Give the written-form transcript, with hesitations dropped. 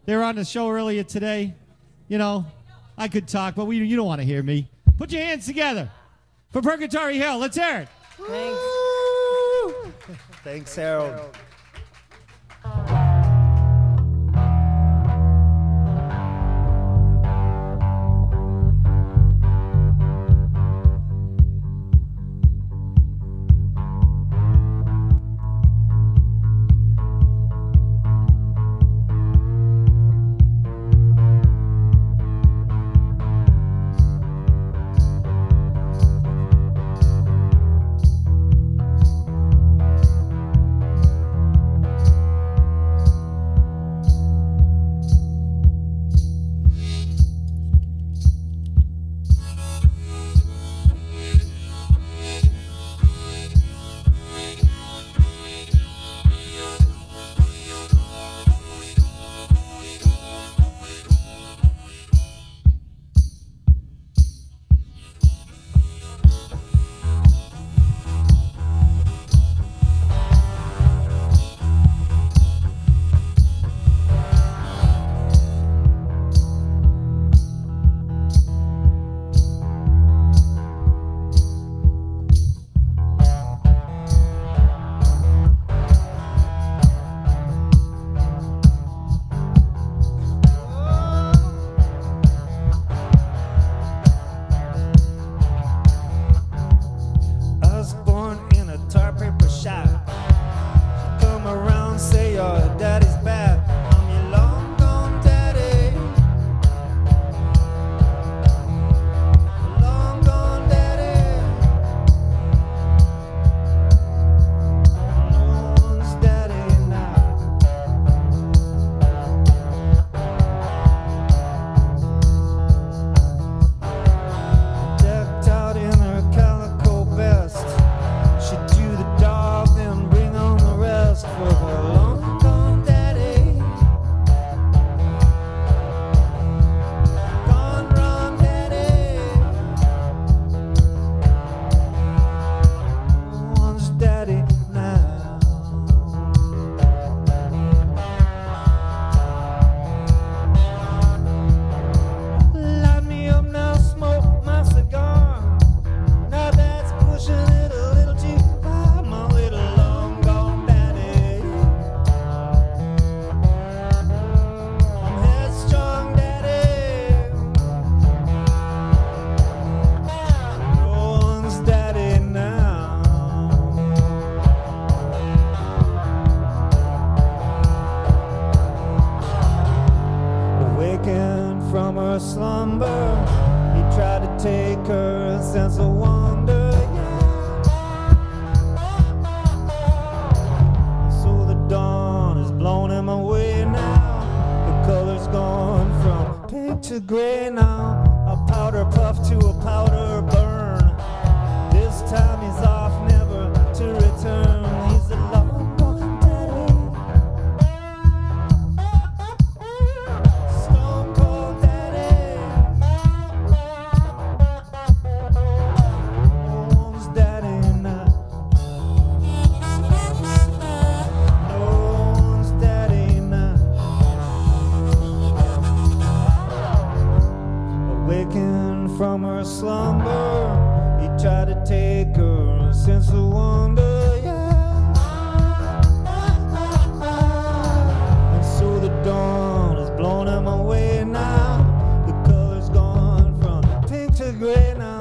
They were on the show earlier today. You know, I could talk, but you don't want to hear me. Put your hands together for Purgatory Hill. Let's hear it. Thanks. Thanks, Harold. From her slumber, he tried to take her sense of wonder, So the dawn has blown him away now. The color's gone from pink to gray now. A powder puff to a powder burn. This time he's off, never to return. He's a long gone daddy. Stone cold daddy. No one's daddy now. No one's daddy now. Awakened from her slumber, he tried to take her sense of wonder, And so the dawn has blown him away now. The color's gone from pink to gray now.